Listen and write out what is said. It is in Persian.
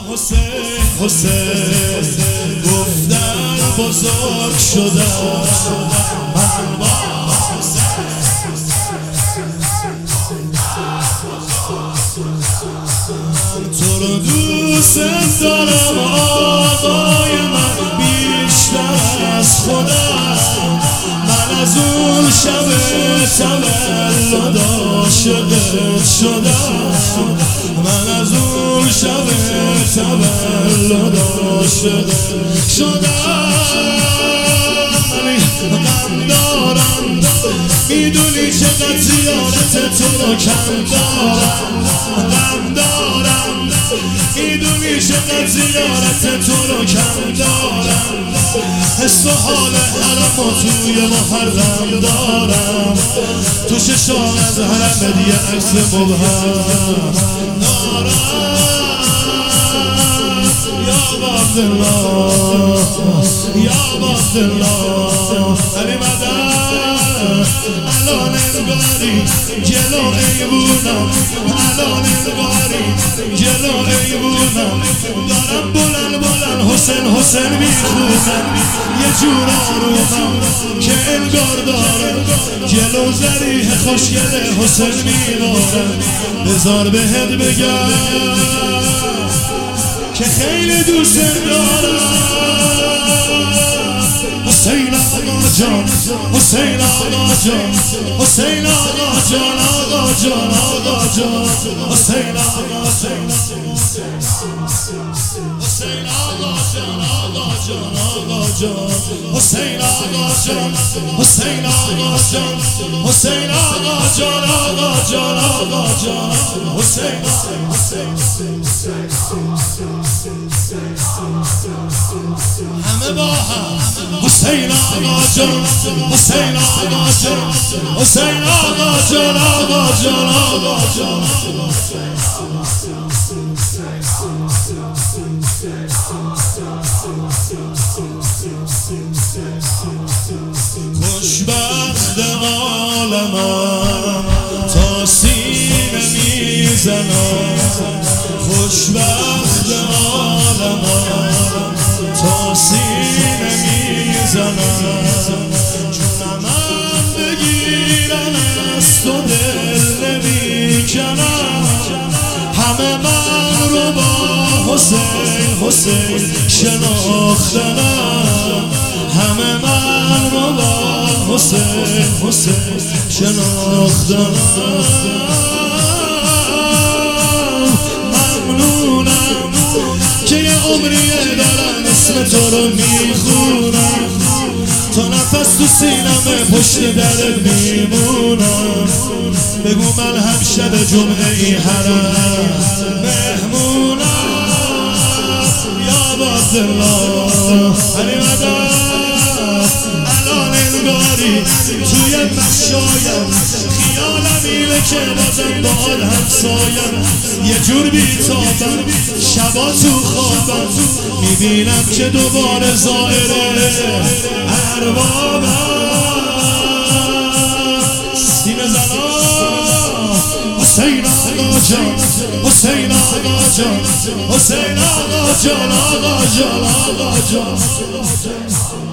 حسین گفتن بزرگ شدم من با تو رو دوست دارم آقای من بیشتر از خودم. من از اون شب تولد عاشقت شدم. من از اون شب تولد عاشقت شدم. غم دارم میدونی چقدر زیارت تو رو کم دارم. غم دارم میدونی چقدر زیارت تو رو کم دارم. حس و حال حرم و توی محرم دارم. تو ششام از حرم یه عکس مبهم دارم. یا عبدالله یا عبدالله علی مدد الان انگاری جلو ایوونم. الان انگاری جلو ایوونم. دارم بلند بلند حسین میخونم. یه جور آرومم که انگار دارم جلو زریح خوشگل حسین میدارم. بذار بهت بگم که خیلی دوست دارم. حسین آقا جان حسین آقا جان حسین آقا جان آقا جان آقا جان حسین آقا جان حسین آقا جان آقا جان آقا جان حسین آقا جان حسین آقا جان حسین آقا جان آقا جان آقا جان حسین همه با هم حسین آقا جان حسین آقا جان حسین آقا جان آقا جان آقا جان خوشبخت عالمم تا سینه میزنم. خوشبخت عالمم تا سینه میزنم. جونمم بگیرن از تو دل نمیکنم. همه من رو با حسین شناختنم. همه من رو با حسین شناختنم. ممنونم که یه عمریه دارم اسم تو رو میخونم. تا نفس تو سینمه پشت در میمونم. بگو من هم شب جمعه ای حرم مهمونم. یا عبدالله علی مدد الان انگاری توی مشایم خیالم اینه که بازم باهات همسایم. یه جور بیتابم شبا تو خوابم میبینم که دوباره زائره اربابم. سینه زنان حسین آقا جان حسین آقا جان حسین آقا جان آقا جان آقا جان